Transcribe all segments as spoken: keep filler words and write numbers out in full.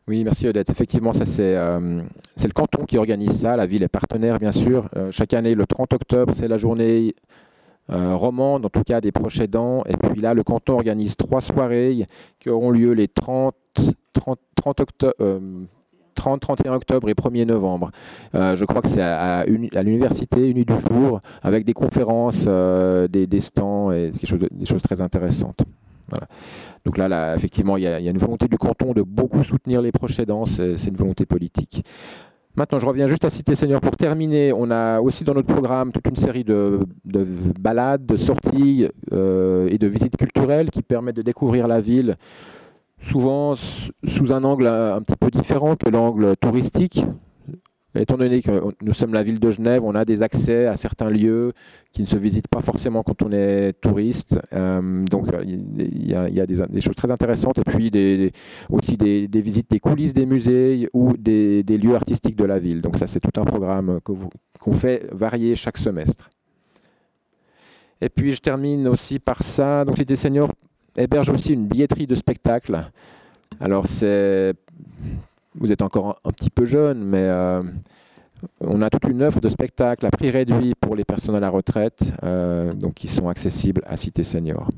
Oui, merci Odette. Effectivement, ça c'est euh, c'est le canton qui organise ça. La ville est partenaire, bien sûr. Euh, chaque année, le trente octobre, c'est la journée euh, romande, en tout cas des proches aidants. Et puis là, le canton organise trois soirées qui auront lieu les trente, trente, trente octobre. euh, trente, trente et un octobre et premier novembre. Euh, je crois que c'est à, à, Uni- à l'université Uni du Four, avec des conférences, euh, des, des stands et quelque chose de- des choses très intéressantes. Voilà. Donc là, là, effectivement, il y, a, il y a une volonté du canton de beaucoup soutenir les proches aidants, c'est c'est une volonté politique. Maintenant, je reviens juste à Cité Seigneur pour terminer. On a aussi dans notre programme toute une série de, de balades, de sorties euh, et de visites culturelles qui permettent de découvrir la ville, souvent s- sous un angle un, un petit peu différent que l'angle touristique. Étant donné que nous sommes la ville de Genève, on a des accès à certains lieux qui ne se visitent pas forcément quand on est touriste. Euh, donc il y a, il y a des, des choses très intéressantes et puis des, des- aussi des, des visites des coulisses des musées ou des, des lieux artistiques de la ville. Donc ça c'est tout un programme que vous- qu'on fait varier chaque semestre. Et puis je termine aussi par ça. Donc Cité Senior héberge aussi une billetterie de spectacle. Alors c'est, vous êtes encore un, un petit peu jeune, mais euh, on a toute une offre de spectacles à prix réduit pour les personnes à la retraite, euh, donc qui sont accessibles à Cité Senior.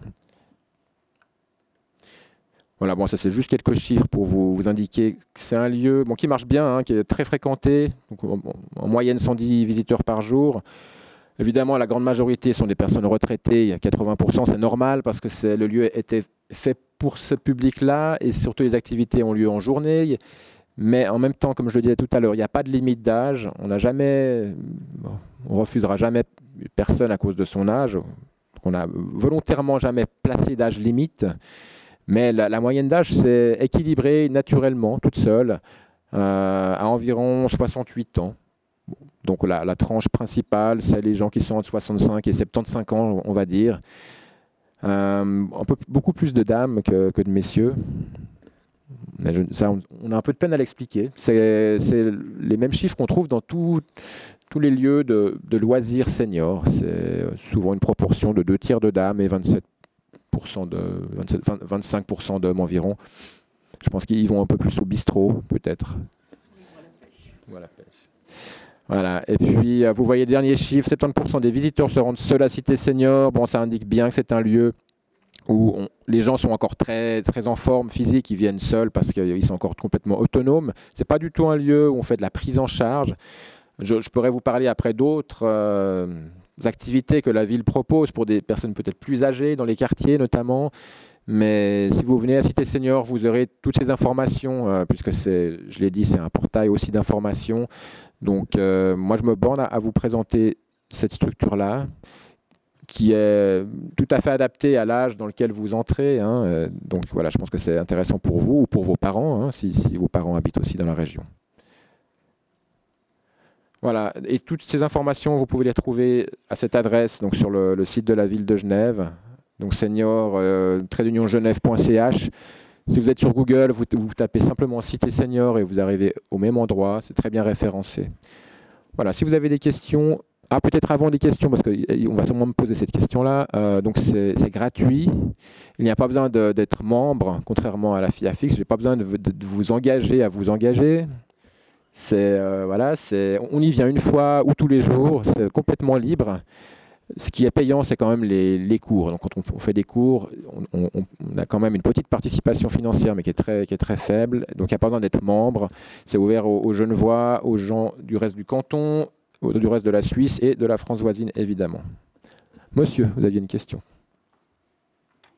Voilà, bon, ça c'est juste quelques chiffres pour vous, vous indiquer que c'est un lieu bon, qui marche bien, hein, qui est très fréquenté, donc en, en moyenne cent dix visiteurs par jour. Évidemment, la grande majorité sont des personnes retraitées, il y a quatre-vingts pour cent, c'est normal parce que c'est, le lieu était fait pour ce public-là et surtout les activités ont lieu en journée. Mais en même temps, comme je le disais tout à l'heure, il n'y a pas de limite d'âge. On n'a jamais, bon, on refusera jamais personne à cause de son âge. On n'a volontairement jamais placé d'âge limite. Mais la, la moyenne d'âge, c'est équilibré naturellement, toute seule, euh, à environ soixante-huit ans. Donc la, la tranche principale, c'est les gens qui sont entre soixante-cinq et soixante-quinze ans, on va dire. Euh, un peu, beaucoup plus de dames que, que de messieurs. Mais je- ça, on, on a un peu de peine à l'expliquer. C'est c'est les mêmes chiffres qu'on trouve dans tout- tous les lieux de, de loisirs seniors. C'est souvent une proportion de deux tiers de dames et vingt-sept pour cent de, vingt-sept, vingt, vingt-cinq pour cent d'hommes environ. Je pense qu'ils vont un peu plus au bistrot, peut-être. Voilà. Voilà. Et puis, euh, vous voyez le dernier chiffre, soixante-dix pour cent des visiteurs se rendent seuls à Cité Senior. Bon, ça indique bien que c'est un lieu où on- les gens sont encore très, très en forme physique, ils viennent seuls parce qu'ils sont encore complètement autonomes. C'est pas du tout un lieu où on fait de la prise en charge. Je, je pourrais vous parler après d'autres euh, activités que la ville propose pour des personnes peut-être plus âgées, dans les quartiers notamment. Mais si vous venez à Cité Senior, vous aurez toutes ces informations, euh, puisque c'est, je l'ai dit, c'est un portail aussi d'informations. Donc, euh, moi, je me borne à, à vous présenter cette structure-là, qui est tout à fait adaptée à l'âge dans lequel vous entrez, hein. Euh, Donc, voilà, je pense que c'est intéressant pour vous ou pour vos parents, hein, si, si vos parents habitent aussi dans la région. Voilà, et toutes ces informations, vous pouvez les trouver à cette adresse, donc sur le, le site de la ville de Genève, donc senior euh, genève point c h. Si vous êtes sur Google, vous, vous tapez simplement Cité Senior et vous arrivez au même endroit, c'est très bien référencé. Voilà, si vous avez des questions, ah peut-être avant des questions, parce qu'on va sûrement me poser cette question-là, euh, donc c'est c'est gratuit, il n'y a pas besoin de- d'être membre, contrairement à la FIAFIX, je n'ai pas besoin de, de- de vous engager à vous engager. C'est euh, voilà, c'est on y vient une fois ou tous les jours, c'est complètement libre. Ce qui est payant, c'est quand même les, les cours. Donc quand on, on fait des cours, on, on- on a quand même une petite participation financière, mais qui est très, qui est très faible. Donc il n'y a pas besoin d'être membre. C'est ouvert aux, aux Genevois, aux gens du reste du canton, au- du reste de la Suisse et de la France voisine, évidemment. Monsieur, vous aviez une question.